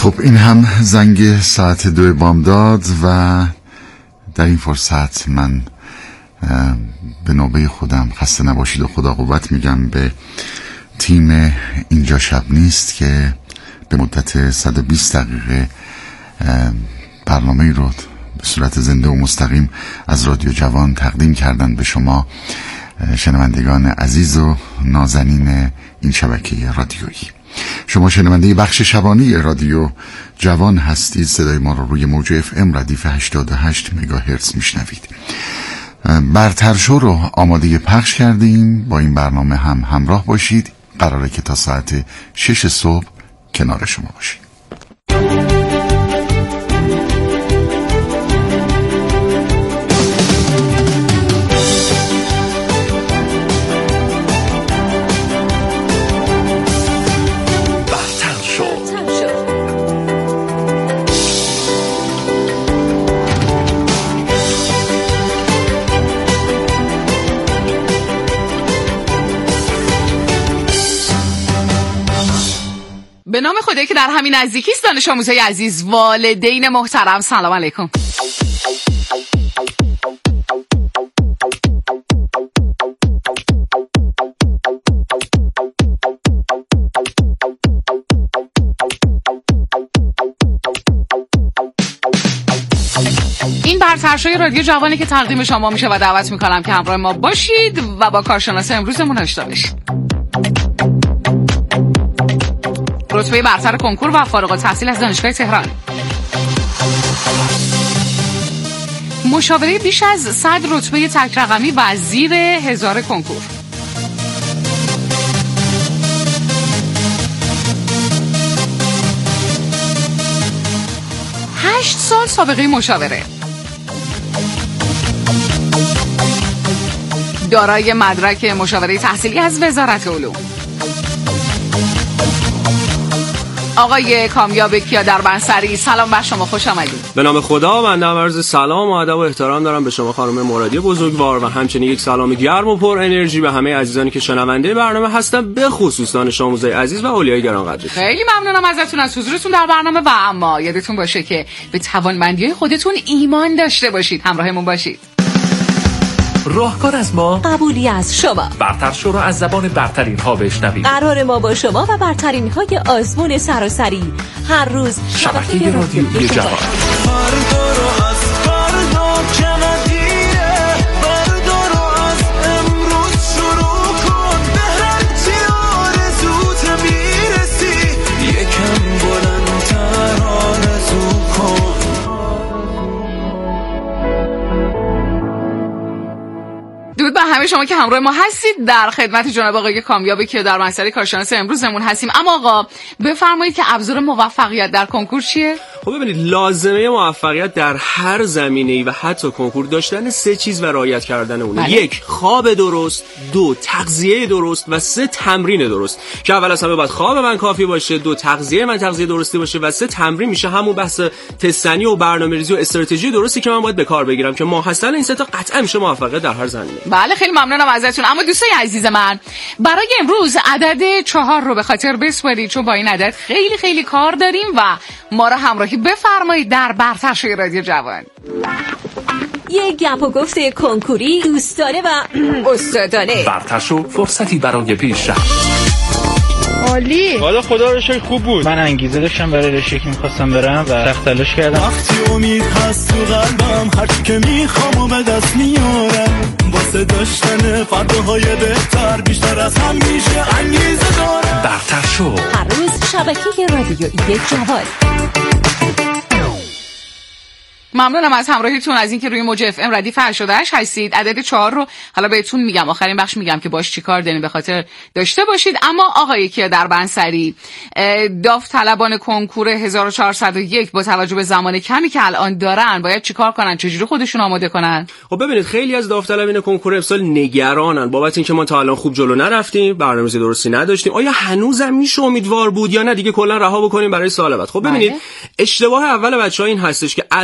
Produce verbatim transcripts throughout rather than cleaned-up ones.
خب این هم زنگ ساعت دو بامداد و در این فرصت من به نوبه خودم خسته نباشید و خدا قوت میگم به تیم اینجا شب نیست که به مدت صد و بیست دقیقه برنامه رو به صورت زنده و مستقیم از رادیو جوان تقدیم کردن به شما شنوندگان عزیز و نازنین این شبکه رادیویی. شما شنونده بخش شبانه رادیو جوان هستید. صدای ما رو روی موج اف ام ردیف هشتاد و هشت مگاهرتز میشنوید. برتر شو رو آماده پخش کردیم. با این برنامه هم همراه باشید. قراره که تا ساعت شش صبح کنار شما باشیم. به نام خدایی که در همین نزدیکی است. دانش آموزای عزیز، والدین محترم، سلام علیکم. این برترشوی رادیو جوانی که تقدیم شما میشه و دعوت میکنم که همراه ما باشید و با کارشناس امروزمون آشنا بشید. رتبه برتر کنکور و فارغ التحصیل از دانشگاه تهران، مشاوره بیش از صد رتبه تک رقمی و زیر هزار کنکور، هشت سال سابقه مشاوره، دارای مدرک مشاوره تحصیلی از وزارت علوم، آقای کامیاب کیادربنصری، سلام بر شما، خوش آمدید. به نام خدا، بنده عرض سلام و ادب و احترام دارم به شما خانم مرادی بزرگوار و همچنین یک سلام گرم و پر انرژی به همه عزیزانی که شنونده برنامه هستن، به خصوص دانش آموزای عزیز و اولیای گرانقدر. خیلی ممنونم ازتون از حضورتون در برنامه و اما یادتون باشه که به توانمندی‌های خودتون ایمان داشته باشید. همراهمون باشید. راهکار از ما، قبولی از شما. برتر شو رو از زبان برترین ها بشنوید. قرار ما با شما و برترین های آزمون سراسری هر روز شبکه رادیویی جوان. درود به همه شما که همراه ما هستید. در خدمت جناب آقای کامیاب کیادربنصری کارشناس امروزمون هستیم. اما آقا بفرمایید که ابزار موفقیت در کنکور چیه؟ خب ببینید، لازمه موفقیت در هر زمینه‌ای و حتی کنکور داشتن سه چیز و رعایت کردن اونه. بله. یک، خواب درست، دو، تغذیه درست و سه، تمرین درست. که اول از همه باید خواب من کافی باشه، دو، تغذیه من تغذیه درستی باشه و سه، تمرین میشه همون بحث تستنی و برنامه‌ریزی و استراتژی درستی که من باید به کار بگیرم که ماحصل این سه تا قطعا میشه موفقیت در هر زمینه. بله خیلی ممنونم ازتون. اما دوستای عزیز من، برای امروز عدد چهار رو به خاطر بسپارید، چون با این عدد خیلی خیلی کار داریم و ما رو همراهی بفرمایید در برترشوی رادیو جوان. یک گپ و گفت کنکوری، دوستانه و استادانه. برترشو فرصتی برای پیشرفت. عالی. حالا خدا رو شکر خوب بود. من انگیزه داشتم برای رشته که می‌خواستم برم و سخت تلاش کردم. وقتی امید هست تو قلبم، هر چی که میخوام و به دست میارم، واسه داشتن فرداهای بهتر بیشتر از هم میشه انگیزه دارم. برترشو هر روز شبکه رادیویی جوان. ممنونم از همراهیتون، از اینکه روی موج اف ام ردیف هشتاد و هشت هستید. عدد چهار رو حالا بهتون میگم، آخرین بخش میگم که باش چیکار دارین، به خاطر داشته باشید. اما آقای کیادربنصری، داوطلبان کنکور هزار و چهارصد و یک با توجه به زمان کمی که الان دارن باید چیکار کنن، چجوری خودشون آماده کنن؟ خب ببینید، خیلی از داوطلبان کنکور امسال نگرانن بابت اینکه ما تا الان خوب جلو نرفتیم، برنامه‌ریزی درستی نداشتیم، آیا هنوزم میشه امیدوار بود یا نه دیگه کلا رها بکنیم برای سال بعد. خب ببینید، اشتباه اول بچه‌ها این هستش که الان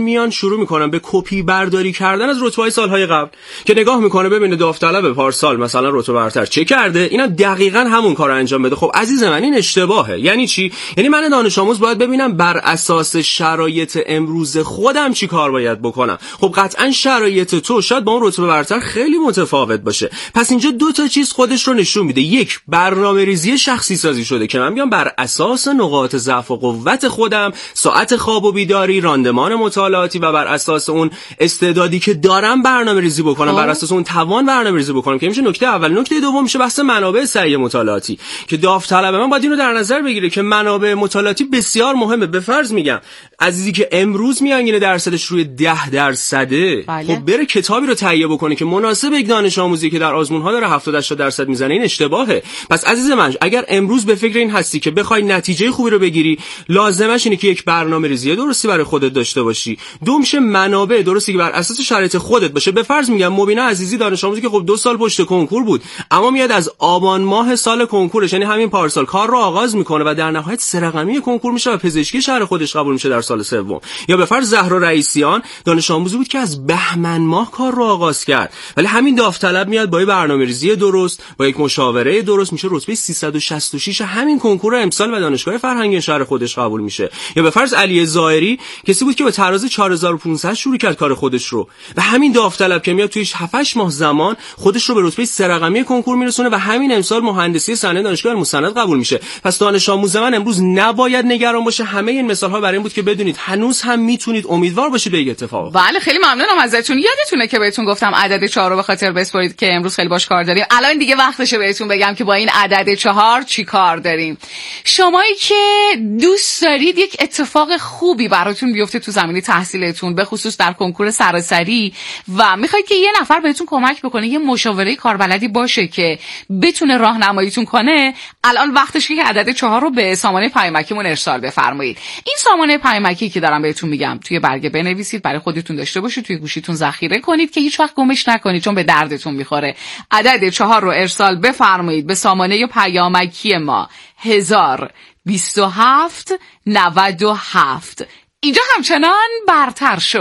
میان شروع میکنن به کپی برداری کردن از رتبه‌های سالهای قبل که نگاه میکنه ببینه داوطلب پارسال مثلا رتبه برتر چه کرده، اینا دقیقاً همون کارو انجام بده. خب عزیز من این اشتباهه. یعنی چی؟ یعنی من دانش آموز باید ببینم بر اساس شرایط امروز خودم چی کار باید بکنم. خب قطعاً شرایط تو شاید با اون رتبه برتر خیلی متفاوت باشه. پس اینجا دو تا چیز خودش رو نشون میده. یک، برنامه‌ریزی شخصی سازی شده که من بیام بر اساس نقاط ضعف و قوت خودم، ساعت خواب و بیداری، راندمان مطالعاتی و بر اساس اون استعدادی که دارم برنامه‌ریزی بکنم، بر اساس اون توان برنامه‌ریزی بکنم که میشه نکته اول. نکته دوم میشه بحث منابع سعی مطالعاتی که داوطلب من باید اینو در نظر بگیره که منابع مطالعاتی بسیار مهمه. به فرض میگم عزیزی که امروز میانگین درصدش روی ده درصده، بله. خب بره کتابی رو تهیه بکنه که مناسب یک دانش آموزی که در آزمون‌ها داره هفتاد هشتاد درصد میزنه، این اشتباهه. پس عزیز من اگر امروز به فکر این هستی که بخوای نتیجه خوبی رو بگیری، لازمش اینه که یک برنامه‌ریزی درستی برای خودت داشته باشی. دو میشه منابع درستی که بر اساس شرایط خودت باشه. به فرض میگم مبینا عزیزی دانش آموزی که خب دو سال پشت کنکور بود، اما میاد از آبان ماه سال کنکورش یعنی همین پارسال کار رو آغاز میکنه و در نهایت سه رقمی کنکور میشه و پزشکی شهر خودش قبول میشه در سال سوم. یا به فرض زهرا رئیسیان دانش آموزی بود که از بهمن ماه کار رو آغاز کرد، ولی همین داوطلب میاد با برنامه‌ریزی درست، با یک مشاوره درست میشه رتبه سیصد و شصت و شش همین کنکور امسال و دانشگاه فرهنگی شهر خودش قبول میشه. یا به فرض علی ظاهری کسی بود که با تراز چهار هزار و پانصد شروع کرد کار خودش رو و همین داوطلب که میاد توی هفت هشت ماه زمان خودش رو به رتبه سه رقمی کنکور میرسونه و همین امسال مهندسی صنایع دانشگاه مستند قبول میشه. پس دانش آموز من امروز نباید نگران باشه. همه این مثال ها برای این بود که بدونید هنوز هم میتونید امیدوار باشید به یک اتفاق. بله خیلی ممنونم ازتون. یادتونه که بهتون گفتم عدد چهار رو به خاطر بسپارید که امروز خیلی باش کار داریم. الان دیگه وقتشه بهتون بگم که با این عدد چهار چی کار داریم. شمایی که دوست دارید یک اتفاق خوبی براتون بیفته تو زمینه تحصیلتون، به خصوص در کنکور سراسری، و میخواید که یه نفر بهتون کمک بکنه، یه مشاوره کاربلدی باشه که بتونه راهنماییتون کنه، الان وقتشه که عدد چهار رو به سامانه پیامکیمون ارسال بفرمایید. این سامانه پیامکی که دارم بهتون میگم توی برگه بنویسید، برای خودتون داشته باشید، توی گوشیتون ذخیره کنید که هیچ وقت گمش نکنید چون به دردتون میخوره. عدد چهار رو ارسال بفرمایید به سامانه پیامکی ما هزار و بیست و هفت نود و هفت. اینجا همچنان برتر شو.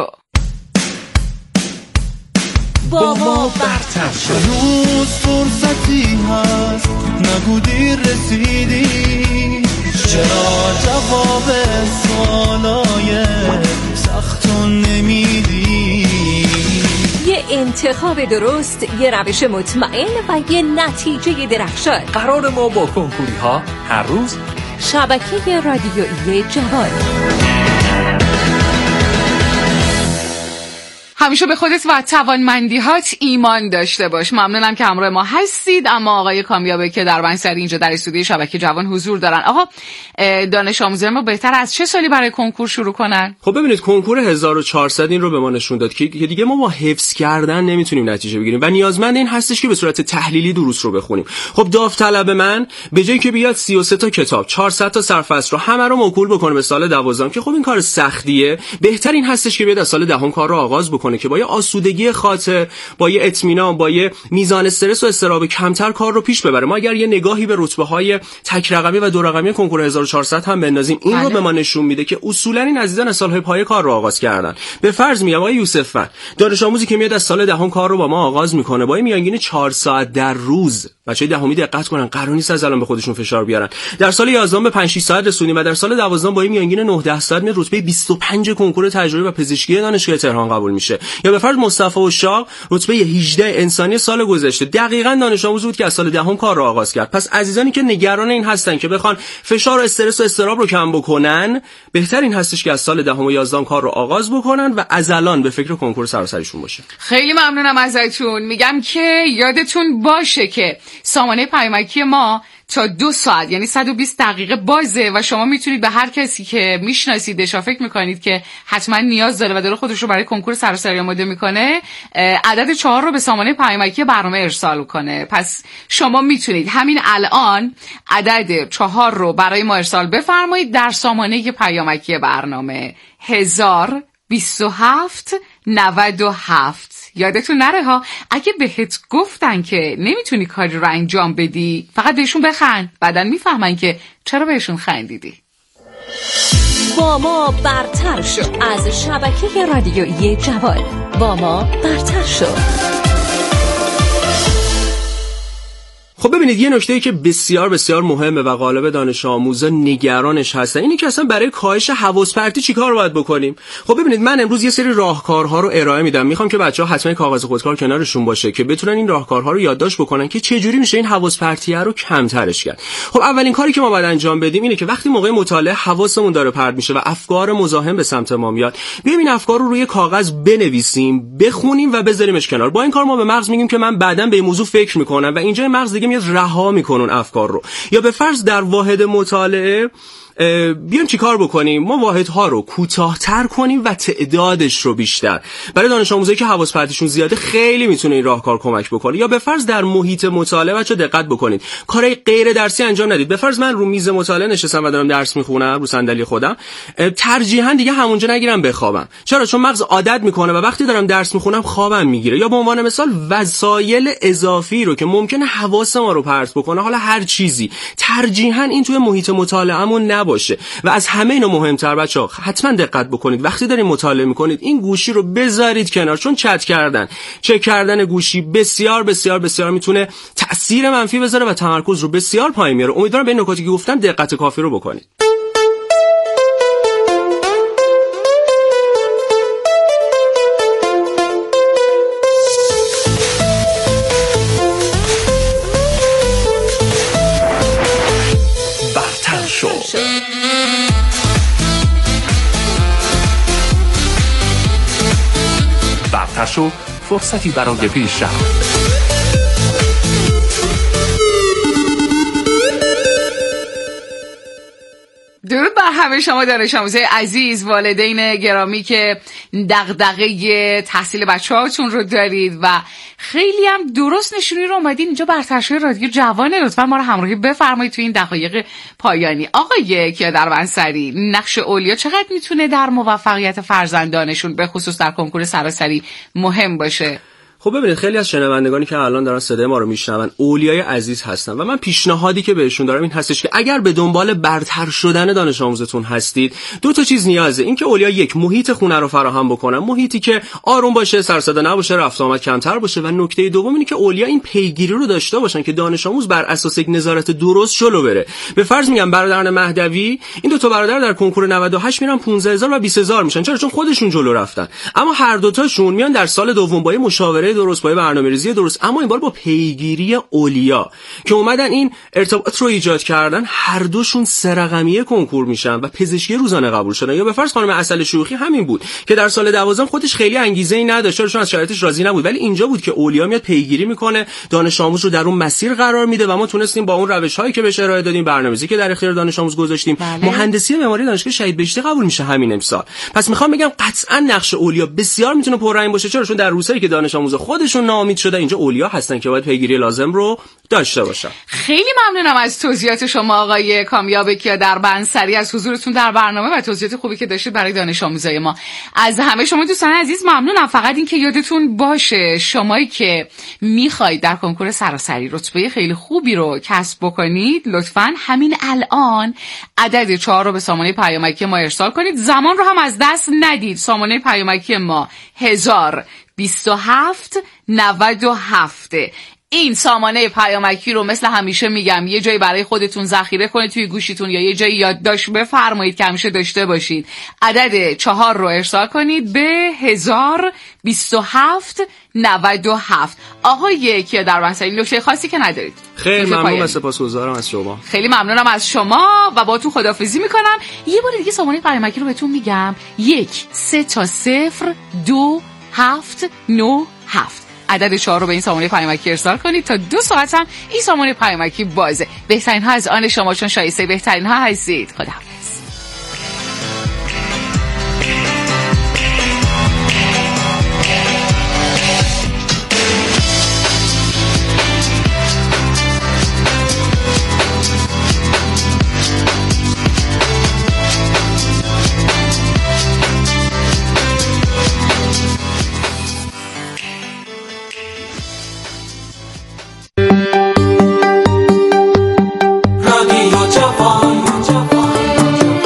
با ما برتر شو. هنوز فرصتی هست، نگو دیر رسیدی، چرا جواب سوالای سختون نمیدی؟ یه انتخاب درست، یه روش مطمئن و یه نتیجه درخشان. قرار ما با کنکوری ها هر روز شبکه رادیویی جوان. همیشه به خودت و توانمندی‌هات ایمان داشته باش. ممنونم که همراه ما هستید. اما آقای کامیابه که در بنسری اینجا در استودیوی شبکه جوان حضور دارن. آقا دانش آموزان ما بهتر از چه سالی برای کنکور شروع کنن؟ خب ببینید کنکور هزار و چهارصد این رو به ما نشون داد که دیگه ما با حفظ کردن نمیتونیم نتیجه بگیریم و نیازمند این هستش که به صورت تحلیلی دروس رو بخونیم. خب داوطلب من به جای که بیاد سی و سه تا کتاب، چهارصد تا سرفصل رو همه رو موکول بکنه به سال دوازدهم که خب این کار سختیه، بهتر این هستش که بیاد از سال دهم کار رو آغاز بکنه که با یه آسودگی خاطر، با یه اطمینان، با یه میزان استرس و اضطراب کمتر کار رو پیش ببره. ما اگر یه نگاهی به رتبه‌های تک رقمی و دو رقمی کنکور هزار و چهارصد هم بندازیم، این رو به ما نشون میده که اصولاً این عزیزان از سال‌های پایه کار رو آغاز کردن. به فرض میگم آقای یوسف‌فن دانش آموزی که میاد از سال دهم کار رو با ما آغاز میکنه با میانگین چهار ساعت در روز، بچه‌های دهمی دقت کنن، قرار نیست از الان به خودشون فشار بیارن. در سال یازدهم به پنج شش ساعت رسونیم و در سال دوازدهم با میانگین نه ده ساعت میاد رتبه بیست و پنج کنکور تجربی و پزشکی دانشگاه تهران قبول میشه. یا به فرض مصطفی اشاق رتبه هجده انسانی سال گذشته دقیقاً دانش آموز بود که از سال دهم کار رو آغاز کرد. پس عزیزانی که نگران این هستن که بخوان فشار و استرس و اضطراب رو کم بکنن، بهتر این هستش که از سال دهم و یازدهم کار رو آغاز بکنن و از الان به فکر کنکور سراسریشون باشه. خیلی ممنونم ازتون. میگم که یادتون باشه که سامانه پیامکی ما تا دو ساعت یعنی صد و بیست دقیقه بازه و شما میتونید به هر کسی که میشناسیدش و فکر میکنید که حتما نیاز داره و داره خودش رو برای کنکور سراسری آماده میکنه، عدد چهار رو به سامانه پیامکی برنامه ارسال کنه. پس شما میتونید همین الان عدد چهار رو برای ما ارسال بفرمایید در سامانه پیامکی برنامه هزار و بیست و هفت نود و هفت. یادتون نره ها، اگه بهت گفتن که نمیتونی کاری رو انجام بدی، فقط بهشون بخند، بعدن میفهمن که چرا بهشون خندیدی. با ما برتر شو از شبکه رادیویی جوان. با ما برتر شو. خب ببینید یه نکته‌ای که بسیار بسیار مهمه و غالب دانش آموزا نگرانش هستن اینه که اصلا برای کاهش حواس پرتی چیکار باید بکنیم. خب ببینید من امروز یه سری راهکارها رو ارائه میدم، میخوام که بچه‌ها حتما کاغذ خودکار کنارشون باشه که بتونن این راهکارها رو یادداشت بکنن که چه جوری میشه این حواس پرتی رو کمترش کرد. خب اولین کاری که ما باید انجام بدیم اینه که وقتی موقع مطالعه حواسمون داره پرت میشه و افکار مزاحم به سمت ما میاد، بیایم این افکار رو روی کاغذ بنویسیم، بخونیم و بذاریمش کنار. با این کار ما به مغز میگیم که من بعداً به این موضوع فکر میکنم و اینجا مغز دیگه میاد رها میکنن افکار رو. یا به فرض در واحد مطالعه بیایم چی کار بکنیم؟ ما واحدها رو کوتاه‌تر کنیم و تعدادش رو بیشتر. برای دانش آموزایی که حواس پرتیشون زیاده خیلی میتونه این راهکار کمک بکنه. یا به فرض در محیط مطالعه بچا دقت بکنید، کارهای غیر درسی انجام ندید. به فرض من رو میز مطالعه نشستم و دارم درس میخونم رو صندلی خودم، ترجیحاً دیگه همونجا نگیرم بخوابم. چرا؟ چون مغز عادت میکنه و وقتی دارم درس میخونم خوابم میگیره. یا به عنوان مثال وسایل اضافی رو که ممکنه حواس ما رو پرت بکنه، حالا هر چیزی، ترجیحاً این توی محیط مطالعه‌مون باشه. و از همه اینو مهمتر بچه‌ها حتما دقت بکنید وقتی دارین مطالعه میکنید این گوشی رو بذارید کنار، چون چت کردن چک کردن گوشی بسیار بسیار بسیار میتونه تأثیر منفی بذاره و تمرکز رو بسیار پایین میاره. امیدوارم به این نکاتی که گفتم دقت کافی رو بکنید. برتر شو، فرصتی برای پیشرفت. درود بر همه شما دانش آموزای عزیز، والدین گرامی که دغدغه تحصیل بچه‌هاتون رو دارید و خیلی هم درست نشونی رو اومدین اینجا برتر شو رادیو جوان. لطفا ما رو همراهی بفرمایید تو این دقایق پایانی. آقای کیادربنصری، نقش اولیا چقدر میتونه در موفقیت فرزندانشون به خصوص در کنکور سراسری مهم باشه؟ خب ببینید خیلی از شنوندگانی که الان دارن صدای ما رو میشنون اولیای عزیز هستن و من پیشنهادی که بهشون دارم این هستش که اگر به دنبال برتر شدن دانش آموزتون هستید دو تا چیز نیازه. این که اولیا یک محیط خونه رو فراهم بکنن، محیطی که آروم باشه، سر صدا نباشه، رفت آمد کمتر باشه، و نکته دوم اینه که اولیا این پیگیری رو داشته باشن که دانش آموز بر اساس یک نظارت درست جلو بره. به فرض میگم برادران مهدوی، این دو تا برادر در کنکور نود و هشت میرن پانزده هزار و بیست هزار میشن. چرا؟ چون خودشون جلو رفتن. اما هر دو تاشون میان در سال دوم با مشاوره درست، با برنامه‌ریزی درست، اما این بار با پیگیری اولیا که اومدن این ارتباط رو ایجاد کردن، هر دوشون سه رقمی کنکور میشن و پزشکی روزانه قبول شدن. یا به فرض خانم عسل شوخی همین بود که در سال دوازدهم خودش خیلی انگیزه‌ای نداشت چون از شرایطش راضی نبود، ولی اینجا بود که اولیا میاد پیگیری میکنه، دانش آموز رو در اون مسیر قرار میده و ما تونستیم با اون روش‌هایی که بهش ارائه دادیم، برنامه‌ریزی که در اختیار دانش آموز گذاشتیم، بله. مهندسی معماری دانشگاه شهید بهشتی قبول میشه همین امسال. پس میخوام بگم قطعا نقش اولیا بسیار میتونه پررنگ باشه. چرا؟ چون در روزایی که دانش آموز خودشون ناامید شده اینجا اولیا هستن که باید پیگیری لازم رو داشته باشن. خیلی ممنونم از توضیحات شما آقای کامیاب کیادربنصری، از حضورتون در برنامه و توضیحات خوبی که داشتید برای دانش آموزای ما. از همه شما دوستان عزیز ممنونم. فقط این که یادتون باشه شمایی که میخواید در کنکور سراسری رتبه خیلی خوبی رو کسب بکنید، لطفاً همین الان عدد چهار رو به سامانه پیامکی ما ارسال کنید. زمان رو هم از دست ندید. سامانه پیامکی ما هزار بیست و هفت نود و هفت. این سامانه پیامکی رو مثل همیشه میگم یه جایی برای خودتون ذخیره کنید توی گوشیتون یا یه جایی یادداشت بفرمایید که همیشه داشته باشید. عدد چهار رو ارسال کنید به هزار بیست و هفت نود و هفت. آقای کیادربنصری نکته خاصی که ندارید؟ خیلی ممنون و سپاسگزارم از شما. خیلی ممنونم از شما و با تو خداحافظی میکنم. یه بار دیگه سامانه پیامکی رو بهتون میگم: یک سه تا صفر دو هفت نه هفت. عدد چهار رو به این سامانه پیامکی ارسال کنید تا دو ساعت هم این سامانه پیامکی بازه. بهترین ها از آن شما، چون شایسته بهترین ها هستید. خداحافظ. رادیو جوان.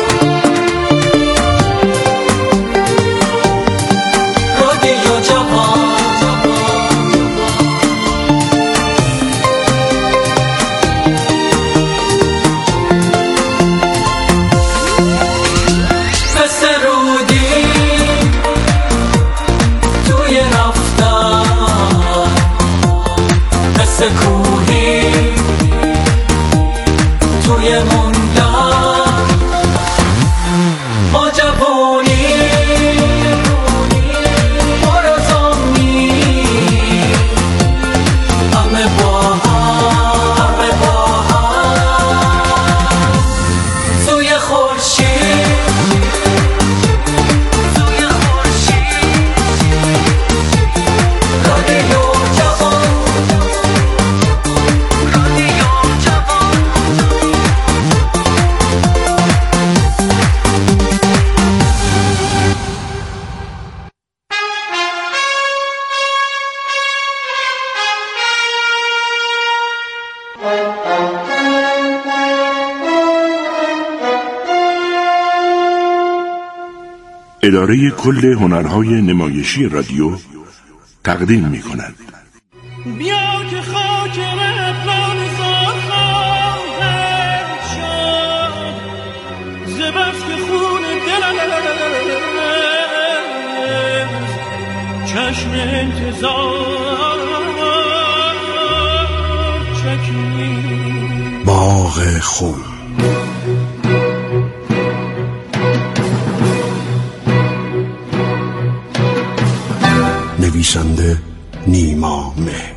اداره کل هنرهای نمایشی رادیو تقدیم می کند. بیا که خاک رفلان زار خواهد شد زبست که خون دلم چشم انتظار چکی باغ خون. نویسنده نیما مهر.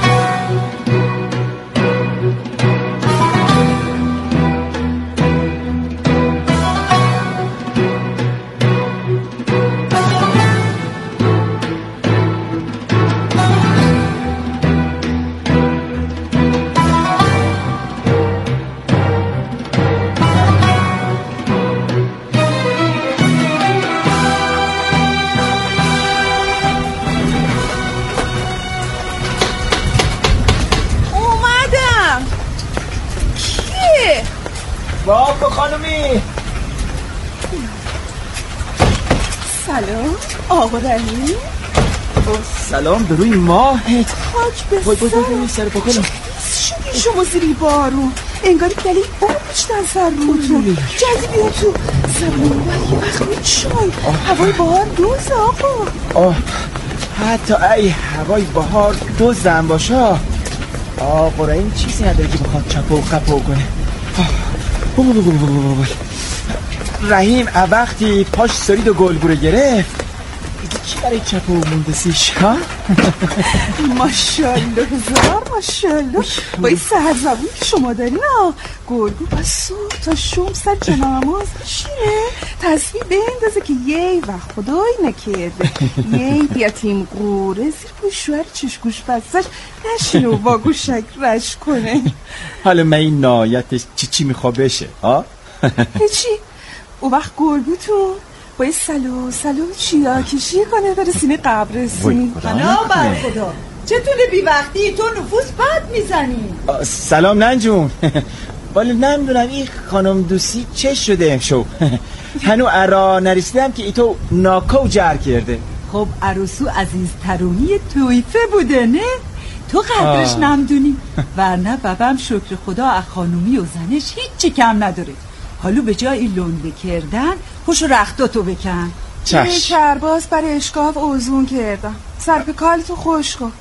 بابا خانمی. سلام آقا رحیم. سلام به روی ماهت. خاک به سر بای بای بای سر پا کنم. شدی شما زیری بارون انگاری دلیل بار بیشتن سر رو تو جدی بیا تو سلام و یه وقت می چای هوای بهار دوز آقا. آه حتی ای هوای بهار دوزم باشه آقا رحیم چیزی نداره که بخواد چپا و خپا کنه. رحیم وقتی پاش سرید و گلگوره گرفت کی برای چپا و مندسیش ها؟ ماشالله هزار ماشالله با این سهر زبون که شما دارین ها گلگو با صبح تا شم سر جناماز شینه تصویر بندازه که یی و خدای نکرده یی بیاتیم قوره زیر گوشوار چشگوش بستش نشینه و با گوشک رش کنه. حالا من این نایتش چی چی میخوا بشه ها؟ چی؟ او وقت گلگو تو باید سلو سلو چیا کشی کنه بره سینه قبرستونی. بنا بر خدا چطوره بی وقتی تو نفوس بد میزنی؟ سلام ننجون. ولی نمیدونم این خانم دوستی چه شده امشو هنو ارا نرسیدم که ای تو ناکو جر کرده. خب عروسو عزیز ترونی تویفه بوده نه؟ تو قدرش نمدونی ورنه بابم شکر خدا از خانومی و زنش هیچی کم نداره. حالا به جای لنده کردن پشو رختاتو بکن. چشم یه کرباس برای اشکاف اوزون کردم سرپکالتو خوش کن.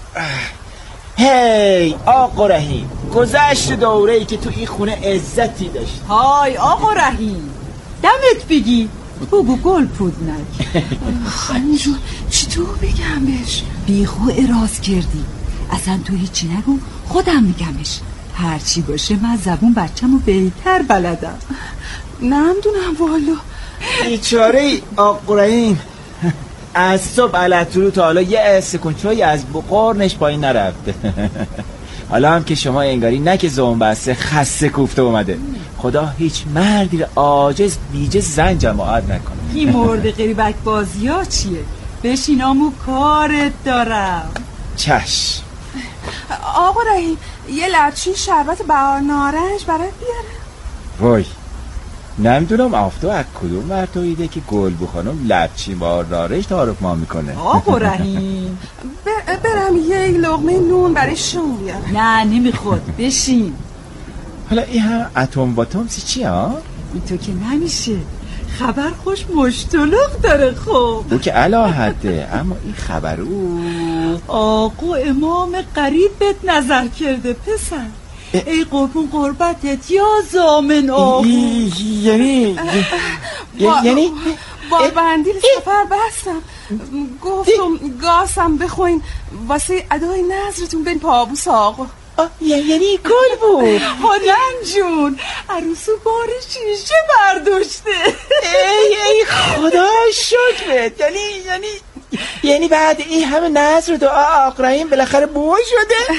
هی آقا رحیم گذشت دوره ای که تو این خونه عزتی داشت. های آقا رحیم دمت بگی بابا گل پود نک. خانم جون چطور بگم بهش؟ بیخو اراز کردی اصلا تو هیچی نگو خودم میگمش هرچی باشه من زبون بچه‌مو بهتر بلدم. نمیدونم والا بیچاره آقا رحیم از صبح علتورو تا حالا یه اسکنچوی از بقارنش پایین نرفته. حالا هم که شما انگاری نه که زوم بسته خسته کوفته اومده. خدا هیچ مردی رو عاجز بیجز زن جماعت نکنه. این مورد غریبک بازی ها چیه؟ بشینامو کارت دارم. چشم. آقا رحیم یه لچی شربت بهار نارنج برات بیاره. وای نمیدونم آفتو از کدوم مرتویده که گلبو خانم لچی بهار نارنج تعارف ما میکنه. آقا رحیم برم یه لقمه نون برای شون بیارم. نه نمیخواد بشین. حالا این هم اتم باتم سی چی ها؟ این تو که نمیشه خبر خوش مشتلق داره. خب او که علا حده اما این خبر او آقا امام قریب بهت نظر کرده پسر. ای قربون قربتت یا زامن آقا. یعنی یعنی با بندیل سفر بستم گفتم گاسم بخوین واسه ادای نظرتون بین پابوس آقا. یعنی گل بود. هنن جون عروسو بار شیشه برداشته. ای ای خدا شکرت. یعنی یعنی یعنی بعد این همه نظر و دعا آقا رحیم بالاخره بو شده.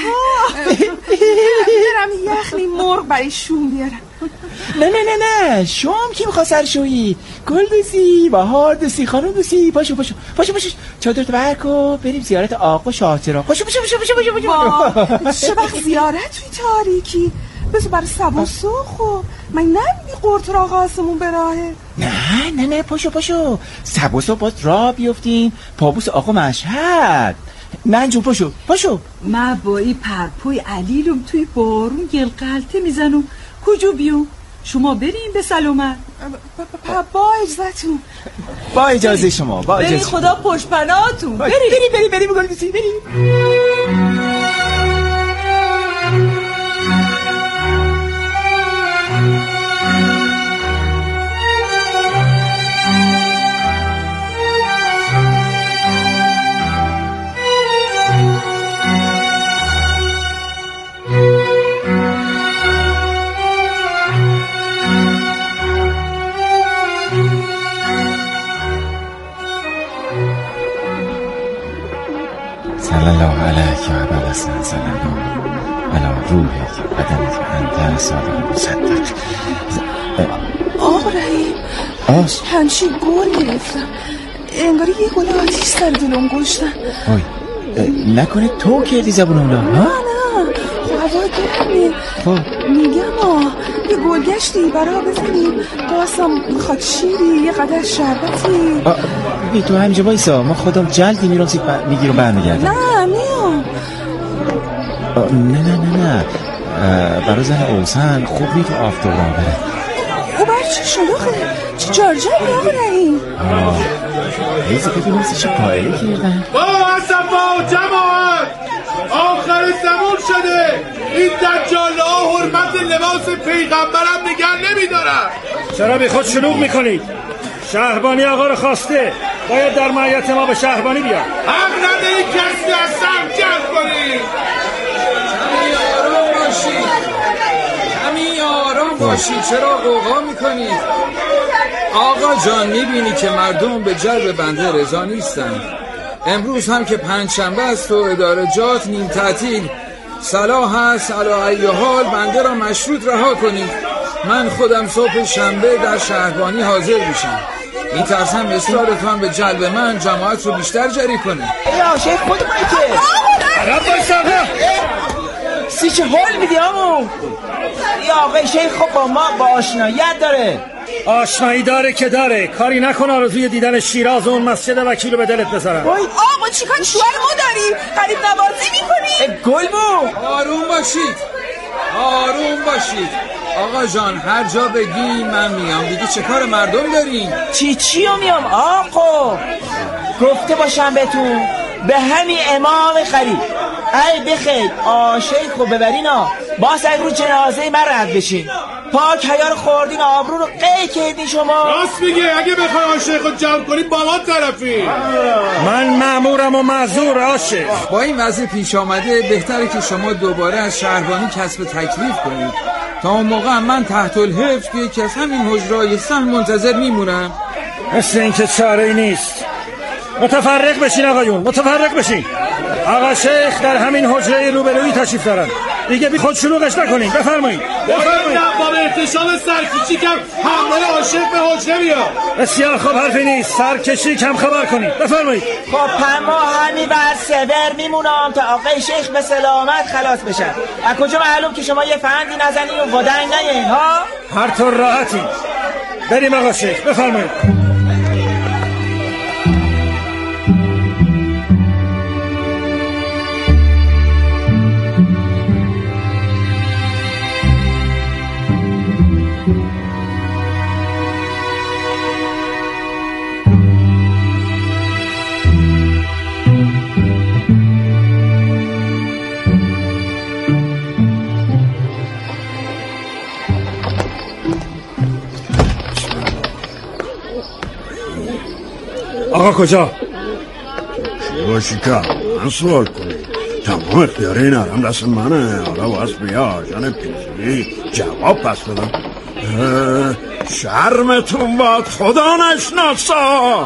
برم یخنی مرغ برای شوم بیارم. نه نه نه نه شوم کی میخواد سرشویی؟ گل دوستی بهار دوستی خانم دوستی پاشو پاشو پاشو پاشو چادرتو برکو بریم زیارت آقا شاه چراغ. پاشو پاشو پاشو پاشو پاشو پاشو چه وقت زیارت توی تاریکی بذار برای سبا خب من نمیدی قرطر آقا آسمون به راهه. نه نه نه پاشو پاشو سبا صبح باز راه بیفتیم پابوس آقا مشهد. نه جون پاشو پاشو. من با این پرپوی علیلم توی بارون گل قلته میزنم کجا بیام؟ شما بریم به سلامت. با اجازهتون. با اجازه شما با اجازه. بریم خدا پشت پناهتون. بریم بریم بریم بریم بریم بریم. صلی الله علیک و عبال حسن صلی الله علی روحک بدنک انت صادق مصدق. آقا رحیم آس همچین گور گرفتم انگاری یه گل آتیش سر دلم گشتن. وای نکنه تو کردی زبون اونا؟ نه نه هوا گرمه. خب میگم آه یه گلگشتی برا بزنیم قاسم میخواد شیری یه قدر شربتی. بی تو همینجا بایسا ما خودم جلدی میرم سیب میگیرم برمیگردم. نه میام. نه نه نه نه برای زن اوسن خوب نی تو آفتاب راه بره. او بر چه شلوخه چه جارجاری آقا رحیم. ایزه ببینیم چه پایله کردن. با اصفا جماعت آخر زمان شده این دجاله ها حرمت لباس پیغمبرم نگه نمیدارن. چرا بی خود شلوغ میکنید؟ شهربانی آقا رو خواسته باید در معیت ما به شهربانی بیاد. حق نداری کسی از سر جلب کنید. کمی آرام باشید کمی آرام باشید چرا قوقا میکنید؟ آقا جان میبینی که مردم به جلب بنده رضا نیستن. امروز هم که پنجشنبه است و ادارجات نیم تعطیل صلاح هست علی ای حال بنده را مشروط رها کنید. من خودم صبح شنبه در شهربانی حاضر میشم. میترسم اصرارتان به جلب من جماعت رو بیشتر جری کنه. یا شیخ خود مایکه عقب باش آقا سی چه حال میدی آمو؟ یا آقای شیخ خب با ما با آشناییت داره. آشنایی داره که داره کاری نکن آرزوی دیدن شیراز و اون مسجد وکیل رو به دلت بذارم. آقا چیکار شوهر ما داریم قریب نوازی میکنیم. گل بو آروم باشید آروم باشید آقا جان هر جا بگی من میام دیگه چه کار مردم داریم؟ چی چی رو میام آقا گفته باشم بهتون به همین امام خرید ای بخیر آشیخو ببرینا باز ای رو جنازه من رد بشین پاک حیار خوردین آبرو رو قی کردین شما. راست میگه اگه بخوای آشیخو جمع کنید با ما طرفی. من مأمورم و معذور آشیخ. با این وضع پیش آمده بهتره که شما دوباره از شهربانی کسب تکلیف کنید تا اون موقع من تحت الحفظ که یکی از همین حجرای سهم منتظر میمونم. مثل این که چاره‌ای نیست. متفرق بشین آقایون متفرق بشین. آقا شیخ در همین حجره روبرویی تشریف دارن دیگه بی خود شلوغش نکنین. بفرمایید بفرمایید. با احتشام سرکشی کم حمله عاشق به حجره بیاد. بسیار خوب حرفی نیست سرکشی کم خبر کنید. بفرمایید. خب پنما همی بر سور میمونم تا آقای شیخ به سلامت خلاص بشن. از کجا معلوم که شما یه فندی نزنین و ودنگ نین ها؟ هر طور راحتی. بریم آقا شیخ بفرمایید. آقا کجا؟ چی باشی که من سوال کنی تمام اختیار این حرم دست منه. حالا باز بیا جان پیشوی جواب پس بدم. شرمتون باد خدا نشناسا.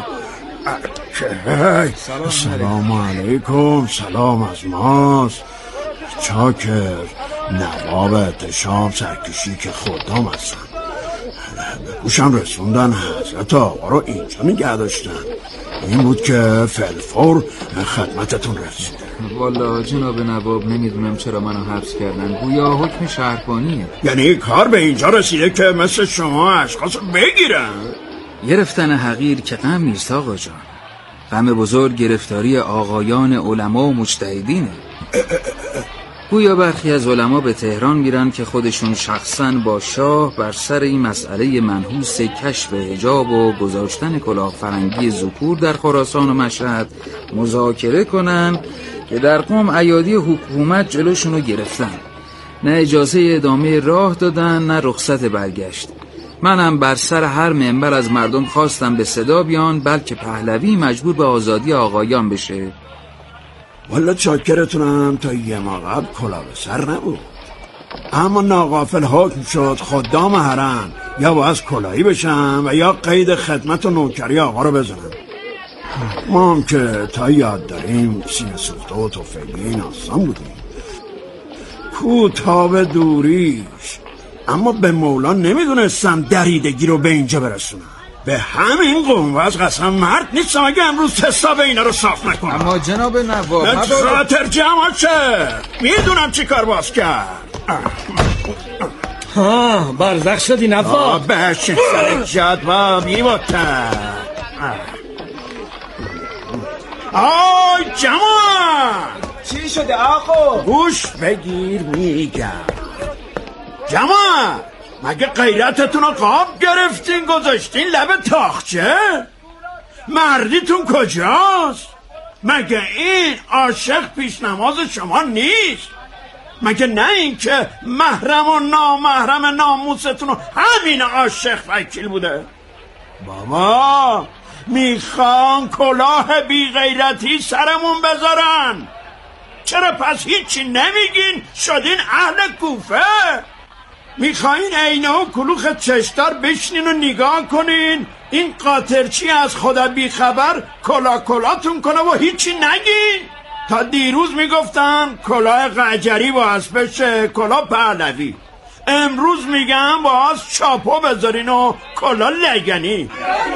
سلام علیکم. سلام از ماست چاکر نواب احتشام سرکشی که خودم هستم. به گوشم رسوندن حضرت آقا رو اینجا نگه داشتن. این بود که فلفور خدمتتون رسید. والا جناب نواب نمیدونم چرا منو حبس کردن، گویا حکم شهربانیه. یعنی کار به اینجا رسیده که مثل شما اشخاص بگیرن؟ گرفتن حقیر که غم نیست آقا جان، غم بزرگ گرفتاری آقایان علما و مجتهدینه. گویا برخی از علما به تهران میرن که خودشون شخصا با شاه بر سر این مسئله منحوس کشف حجاب و گذاشتن کلاه فرنگی ذکور در خراسان و مشهد مذاکره کنن که در قم ایادی حکومت جلوشونو گرفتن، نه اجازه ادامه راه دادن نه رخصت برگشت. منم بر سر هر منبر از مردم خواستم به صدا بیان بلکه پهلوی مجبور به آزادی آقایان بشه. والا چاکرتونم تا یه ما قبل کلا به سر نبود، اما ناغافل حکم شد خدام حرم یا باید کلاهی بشن و یا قید خدمت و نوکری آقا رو بزنن. ما هم که تا یاد داریم سینه سوخته و توفیلی این آسان بودیم، کوتاه دوریش، اما به مولا نمیدونستم دریدگی رو به اینجا برسونم. به همین قوموز قسم مرد نیستم اگه امروز حساب اینا رو صاف نکنم. اما جناب نواب به خاطر جماعت شه میدونم چی کار باز کرد. ها برزخ شدی نواب. بشه سر جاد با میباتر. آی جماعت چی شده آقا؟ گوش بگیر میگم. جماعت مگه غیرتتون رو قاب گرفتین گذاشتین لب تاخچه؟ مردیتون کجاست؟ مگه این عاشق پیش نماز شما نیست؟ مگه نه این که محرم و نامحرم ناموستون رو همین عاشق وکیل بوده؟ بابا میخوان کلاه بی غیرتی سرمون بذارن. چرا پس هیچی نمیگین شدین اهل کوفه؟ میخواین عینه و کلوخ چشتار بشنین و نگاه کنین این قاطرچی از خدا بیخبر کلا کلاتون کنه و هیچی نگین؟ تا دیروز میگفتن کلاه قجری باز بشه کلا پهلوی، امروز میگم باز چاپو بذارین و کلا لگنی.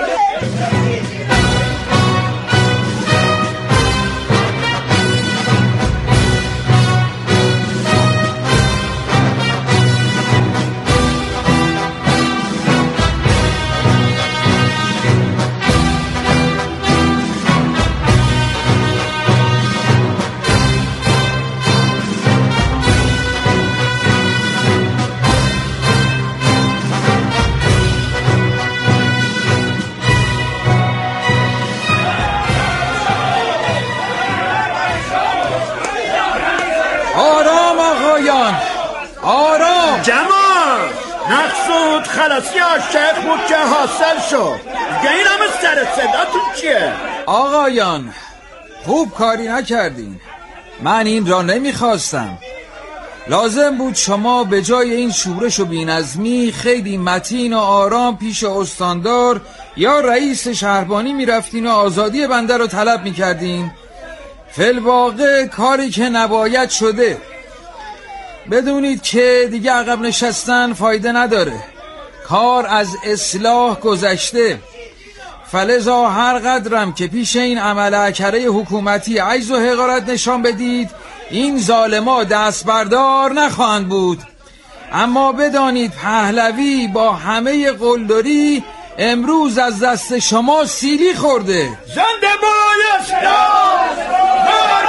آرام جمال مقصود خلاصی عاشق بود که حاصل شد. دیگه این همه سر صداتون چیه؟ آقایان خوب کاری نکردین، من این را نمیخواستم. لازم بود شما به جای این شورش و بی‌نظمی خیلی متین و آرام پیش استاندار یا رئیس شهربانی میرفتین و آزادی بنده رو طلب میکردین. فی‌الواقع کاری که نباید شده. بدونید که دیگه عقب نشستن فایده نداره، کار از اصلاح گذشته. فلذا هر قدرم که پیش این عمل اکره حکومتی عجز و حقارت نشان بدید این ظالما دست بردار نخواهند بود. اما بدانید پهلوی با همه قلدری امروز از دست شما سیلی خورده. زنده باد اسلام!